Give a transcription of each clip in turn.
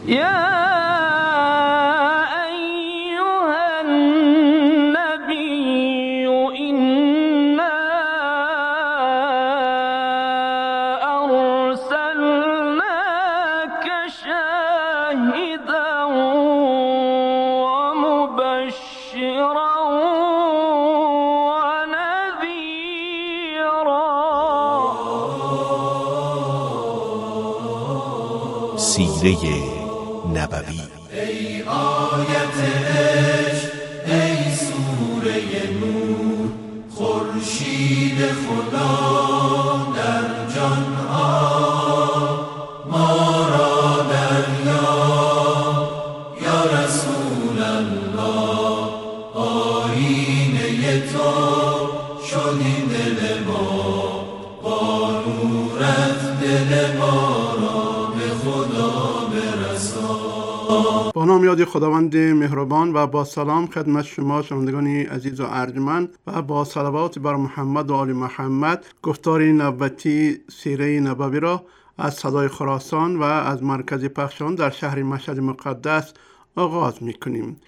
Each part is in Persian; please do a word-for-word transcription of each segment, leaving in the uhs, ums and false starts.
سیره نبوی. ای آیت عشق، ای سوره نور، خورشید خدا در جان ها، ما را دریاب یا رسول الله، آیینه تو شدی دل ما، با نورت دل ما را به خدا برسان. با نام یاد خداوند مهربان و با سلام خدمت شما شنوندگان عزیز و ارجمند و با صلوات بر محمد و آل محمد، گفتار نبوتی سیره نبوی را از صدای خراسان و از مرکز پخش آن در شهر مشهد مقدس آغاز می‌کنیم.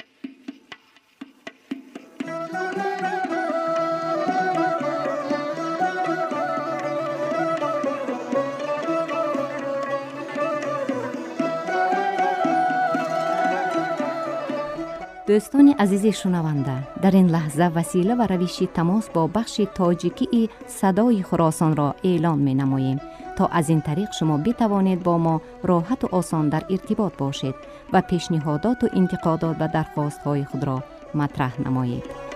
دوستان عزیز شنونده، در این لحظه وسیله و روش تماس با بخش تاجیکی صدای خراسان را اعلام می نماییم تا از این طریق شما بتوانید با ما راحت و آسان در ارتباط باشید و پیشنهادات و انتقادات و درخواست های خود را مطرح نمایید.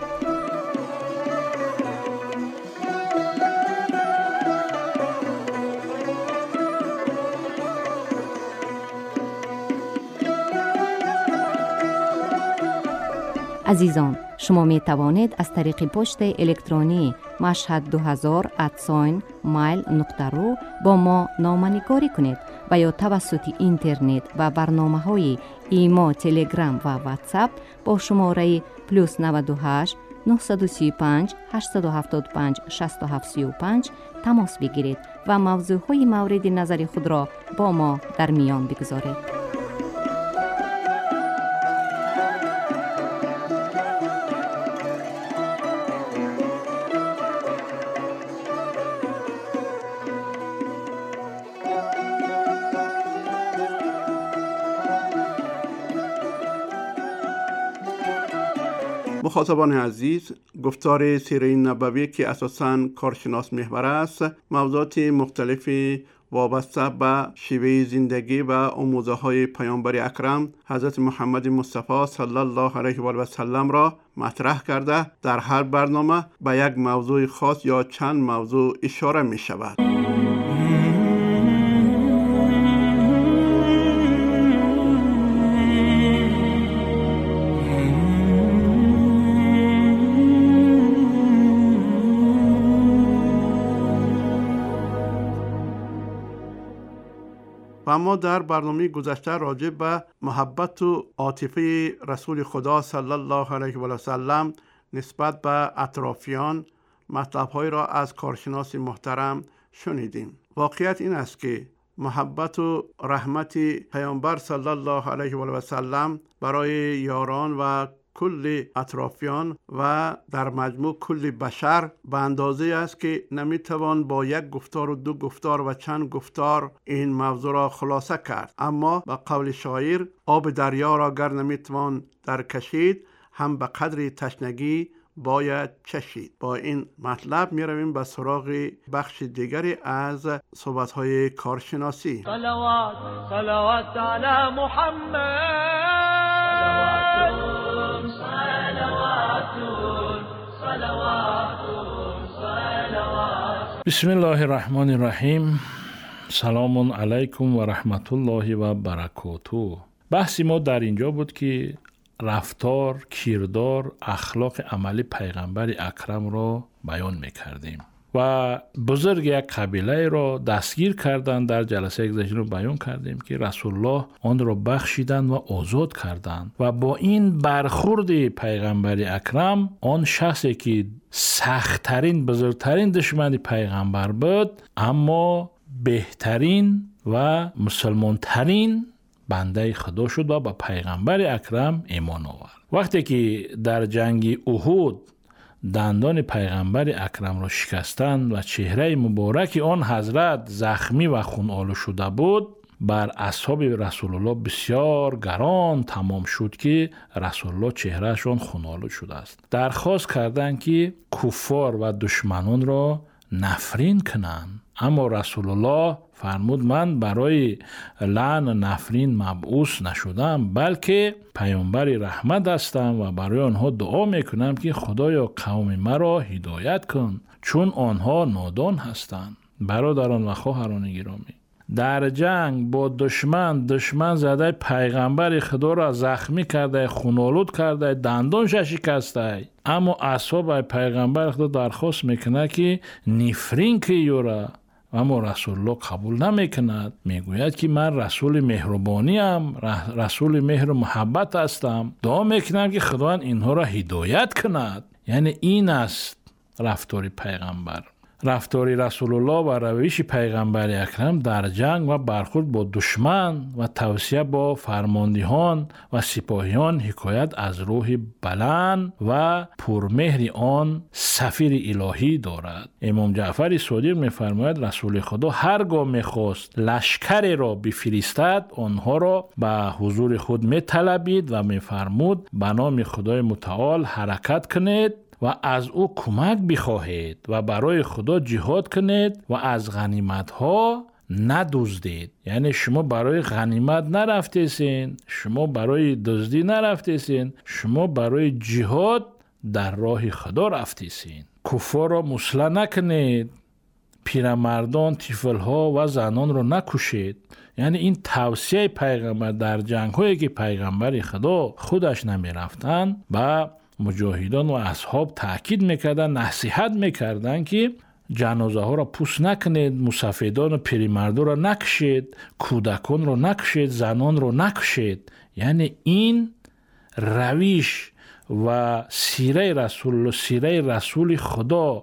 عزیزان، شما می توانید از طریق پست الکترونی مشهد دو هزار ات مایل نقطه رو با ما نامه‌نگاری کنید و یا توسط اینترنت و برنامه‌های ایما، تلگرام و واتساپ با شماره پلوس نود و هشت نه سه پنج هشت هفت پنج شش هفت سه پنج تماس بگیرید و موضوعهای مورد نظر خود را با ما در میان بگذارید. مخاطبان عزیز، گفتار سیره نبوی که اساساً کارشناس محور است، موضوعات مختلفی وابسته به شیوه زندگی و آموزه های پیامبر اکرم حضرت محمد مصطفی صلی الله علیه و آله و سلم را مطرح کرده در هر برنامه به یک موضوع خاص یا چند موضوع اشاره می شود. و ما در برنامه گذشته راجع به محبت و عاطفه رسول خدا صلی الله علیه و سلم نسبت به اطرافیان مطلب‌های را از کارشناس محترم شنیدیم. واقعیت این است که محبت و رحمت پیامبر صلی الله علیه و سلم برای یاران و کل اطرافیان و در مجموع کل بشر به اندازه است که نمیتوان با یک گفتار و دو گفتار و چند گفتار این موضوع را خلاصه کرد. اما به قول شاعر، آب دریا را گر نمیتوان در کشید، هم به قدر تشنگی باید چشید. با این مطلب می رویم به سراغ بخش دیگری از صحبت‌های کارشناسی. صلوات صلوات علی محمد، بسم الله الرحمن الرحیم. سلام علیکم و رحمت الله و برکاته. بحث ما در اینجا بود که رفتار، کردار، اخلاق عملی پیغمبر اکرم را بیان میکردیم و بزرگ یک قبیله را دستگیر کردند. در جلسه گذشته رو بیان کردیم که رسول الله آن را بخشیدند و آزاد کردند و با این برخورد پیغمبر اکرم، آن شخصی که سخت‌ترین بزرگترین دشمن پیغمبر بود اما بهترین و مسلمان‌ترین بنده خدا شد و به پیغمبر اکرم ایمان آورد. وقتی که در جنگ احد دندان پیغمبر اکرم را شکستند و چهره مبارک آن حضرت زخمی و خون آلود شده بود، بر اصحاب رسول الله بسیار گران تمام شد که رسول الله چهرهشان خون آلود شده است. درخواست کردند که کفار و دشمنان را نفرین کنند، اما رسول الله فرمود من برای لعن و نفرین مبعوث نشدم، بلکه پیامبر رحمت هستم و برای آنها دعا میکنم که خدایا قوم مرا هدایت کن چون آنها نادان هستند. برادران و خواهران گرامی، در جنگ با دشمن دشمن زده پیغمبر خدا را زخمی کرده، خونالود کرده، دندانش شکسته، اما اصحاب پیغمبر خدا درخواست میکنه که نفرین که یورا، اما رسول الله قبول نمیکند. میگوید که من رسول مهربانی ام، رسول مهر و محبت هستم، دعا میکنم که خداوند اینها را هدایت کند. یعنی این است رفتار پیغمبر. رفتار رسول الله و روش پیغمبر اکرم در جنگ و برخورد با دشمن و توصیه با فرماندهان و سپاهیان حکایت از روح بلند و پرمهر آن سفیر الهی دارد. امام جعفر صادق می‌فرماید رسول خدا هرگاه می‌خواست لشکر را بفرستد، آنها را به حضور خود می‌طلبید و می‌فرمود به نام خدای متعال حرکت کنید و از او کمک بخواهید و برای خدا جهاد کنید و از غنیمت ها ندزدید. یعنی شما برای غنیمت نرفتیسین، شما برای دزدی نرفتیسین، شما برای جهاد در راه خدا رفتیسین. کفار را مسلح نکنید، پیرمردان، طفل‌ها و زنان را نکشید. یعنی این توصیه پیغمبر در جنگ هایی که پیغمبر خدا خودش نمی رفتن با مجاهدان و اصحاب تاکید میکردن، نصیحت میکردن که جنازه ها را پوست نکنید، مسافران و پیرمردان را نکشید، کودکان را نکشید، زنان را نکشید. یعنی این روش و سیره رسول سیره رسول خدا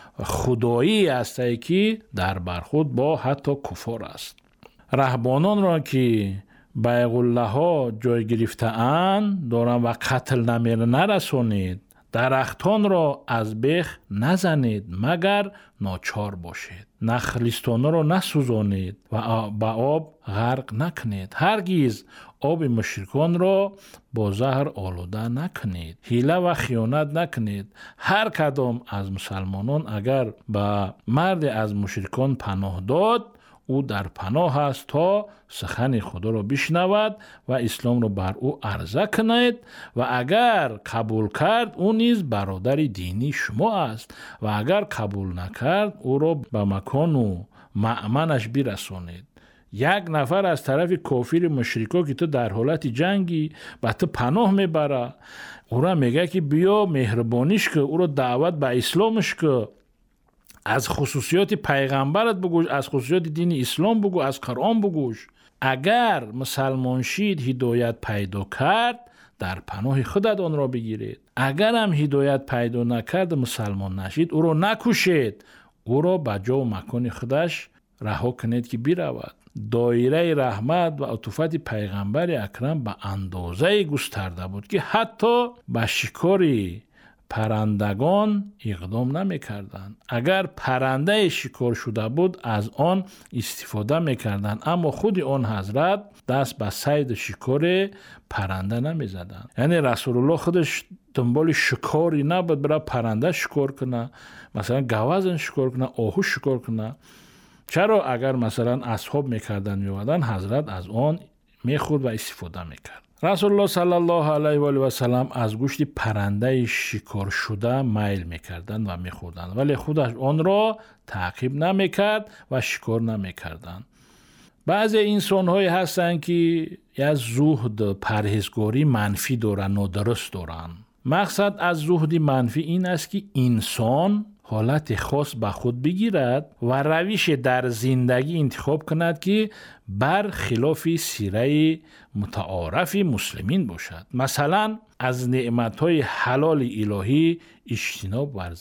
خدایی است که در برخورد با حتی کفار است. رهبانان را که بیع الله ها جای گرفته اند دارن و قتل نمیر نرسونید، درختان را از بیخ نزنید مگر ناچار باشید، نخلستان را نسوزانید و با آب غرق نکنید، هرگز آب مشرکان را با زهر آلوده نکنید، حیله و خیانت نکنید. هر کدام از مسلمانان اگر به مرد از مشرکان پناه داد، او در پناه است تا سخن خدا را بشنود و اسلام را بر او عرضه کنید و اگر قبول کرد او نیز برادر دینی شما است و اگر قبول نکرد او را به مکان و مأمنش برسانید. یک نفر از طرف کافر مشرکا که تو در حالت جنگی به تو پناه میبره، او را میگه که بیا مهربانیش که، او را دعوت به اسلامش که، از خصوصیات پیغمبرت بگوش، از خصوصیات دین اسلام بگو، از قرآن بگوش. اگر مسلمان شید هدایت پیدا کرد، در پناه خودت آن را بگیرید. اگر هم هدایت پیدا نکرد مسلمان نشید، او را نکشید، او را به جا و مکان خودش رها کنید که برود. دایره رحمت و عطوفت پیغمبر اکرم به اندازه گسترده بود که حتی به شکاری پرندگان اقدام نمی کردند. اگر پرنده شکار شده بود از آن استفاده می کردند، اما خود آن حضرت دست به صید شکار پرنده نمی زدند. یعنی رسول الله خودش دنبال شکاری نبود برای پرنده شکار کنه، مثلا گوزن شکار کنه، آهو شکار کنه. چرا؟ اگر مثلا اصحاب می کردن می ودن، حضرت از آن می خورد و استفاده می کرد. رسول الله صلی الله علیه و آله و سلم از گوشت پرنده شکار شده میل میکردند و میخوردند، ولی خودش آن را تعقیب نمیکرد و شکار نمیکردند. بعضی انسان های هستند که از زهد پرهیزگاری منفی دارن، نادرست دارن. مقصد از زهد منفی این است که انسان حالت خاص به خود بگیرد و روش در زندگی انتخاب کند که بر خلاف سیره متعارف مسلمین باشد. مثلا از نعمتهای حلال الهی اجتناب ورزد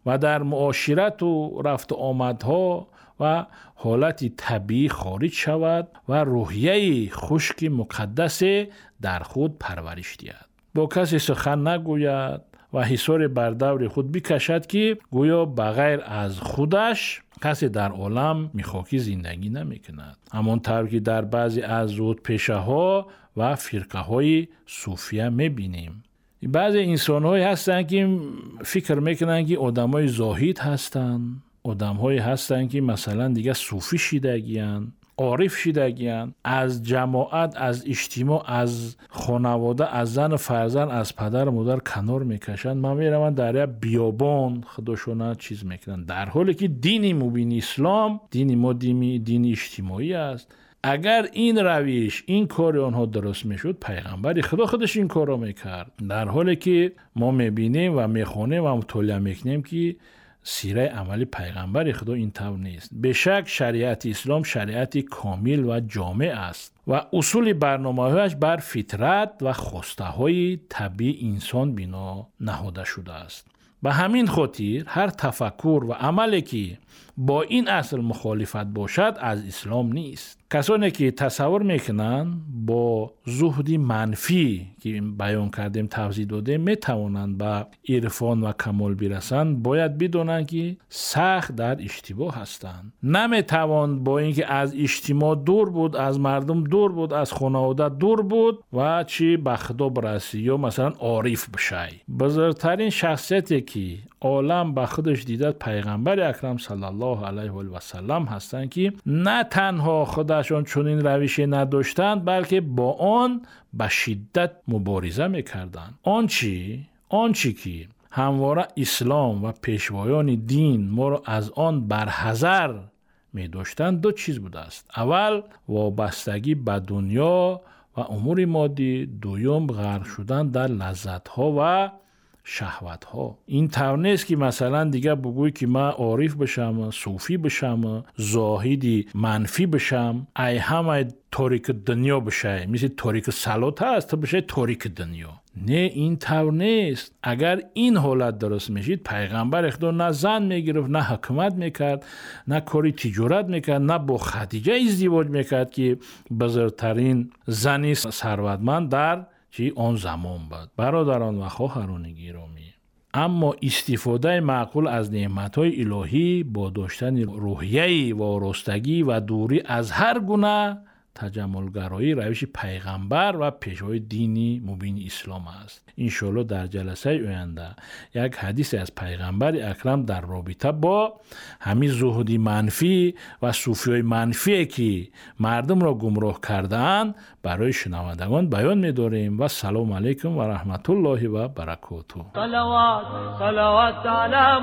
و در معاشرت و رفت آمدها و حالت طبیعی خارج شود و روحیه خشک مقدس در خود پرورش دهد. با کسی سخن نگوید و حصار بر دور خود بکشد که گویا بغیر از خودش کسی در عالم میخواکی زندگی نمیکند. همانطور که در بعضی از زود پیشه ها و فرقه های صوفیه میبینیم. بعضی انسان هایی هستن که فکر میکنن که آدم های زاهد هستن، آدم هایی هستن که مثلا دیگه صوفی شدگیان، عارف شدگیان، از جماعت، از اجتماع، از خانواده، از زن و فرزند، از پدر و مادر کنار میکشن. من میرم در بیابان خودشون چیز میکنن، در حالی که دین مبین اسلام دین ما دین, دین اجتماعی است. اگر این روش، این کار آنها درست میشد، پیغمبر خدا خودش این کار رو میکرد. در حالی که ما میبینیم و میخونیم و مطالعه میکنیم که سیره عملی پیغمبر خدا این طور نیست. به شک شریعت اسلام شریعت کامل و جامع است و اصول برنامه‌هایش بر فطرت و خواسته های طبیعی انسان بنا نهاده شده است. به همین خاطر هر تفکر و عملی که با این اصل مخالفت باشد از اسلام نیست. کسانی که تصور میکنند با زهدی منفی که بیان کردیم توضیح دادیم میتوانند به عرفان و کمال برسند، باید بدانند که سخت در اشتباه هستند. نمیتوان با اینکه از اجتماع دور بود، از مردم دور بود، از خانواده دور بود و چی به خدا برسی یا مثلا عارف بشه. بزرگترین شخصیتی که عالم به خودش دیدد پیغمبر اکرم صلی الله علیه و سلم هستند که نه تنها خودشان چنین روشی نداشتند بلکه با آن به شدت مبارزه میکردند. آنچه آنچه که همواره اسلام و پیشوایان دین ما را از آن برحذر می داشتند دو چیز بوده است. اول وابستگی به دنیا و امور مادی، دوم غرق شدن در لذت ها و شهوت ها. این طور نیست که مثلا دیگه بگوی که من عارف بشم، صوفی بشم، زاهدی منفی بشم، ای همه تاریک دنیا بشه، مثل تاریک سلات هست تو بشه تاریک دنیا. نه، این طور نیست. اگر این حالت درست میشید، پیغمبر خدا نه زن میگرفت، نه حکومت میکرد، نه کاری تجارت میکرد، نه با خدیجه ازدواج میکرد که بزرگترین زنی ثروتمند در چی آن زمان بود. برادران و خواهران گرامی، اما استفاده معقول از نعمت‌های الهی با داشتن روحیه وارستگی و دوری از هر گونه تجملگرایی روش پیغمبر و پیشوای دینی مبین اسلام است. انشالله در جلسه آینده یک حدیث از پیغمبر اکرم در رابطه با همین زهدی منفی و صوفیای منفی که مردم را گمراه کردند برای شنوندگان بیان می‌داریم. و سلام علیکم و رحمت الله و برکاته. صلوات صلوات علی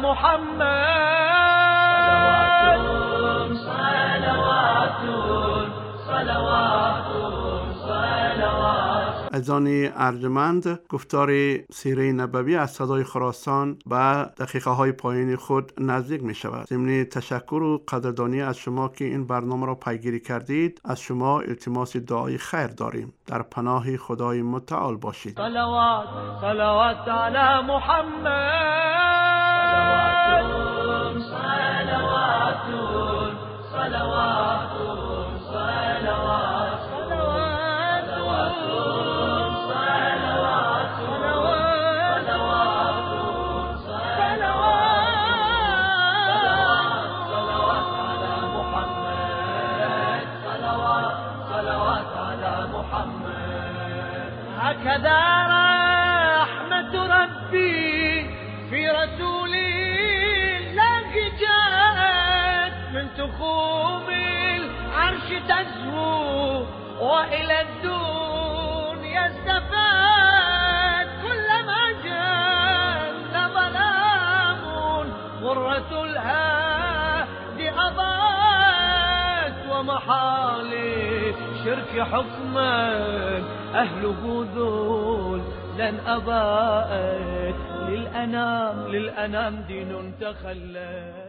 محمد، صلوات صلوات عزیزان ارجمند، گفتار سیره نبوی از صدای خراسان به دقیقه های پایین خود نزدیک می شود. ضمن تشکر و قدردانی از شما که این برنامه را پیگیری کردید، از شما التماس دعای خیر داریم. در پناه خدای متعال باشید. صلوات صلوات علی محمد، صلوات صلوات هكذا رحمة ربي في رسول الله جاءت من تخوم العرش تزهو وإلى الدنيا استفاد كلما جل ظلام غرة الهادي أضاءت ومحال شرك حكما أهله ذول لن أباءت للأنام للأنام دين تخلى.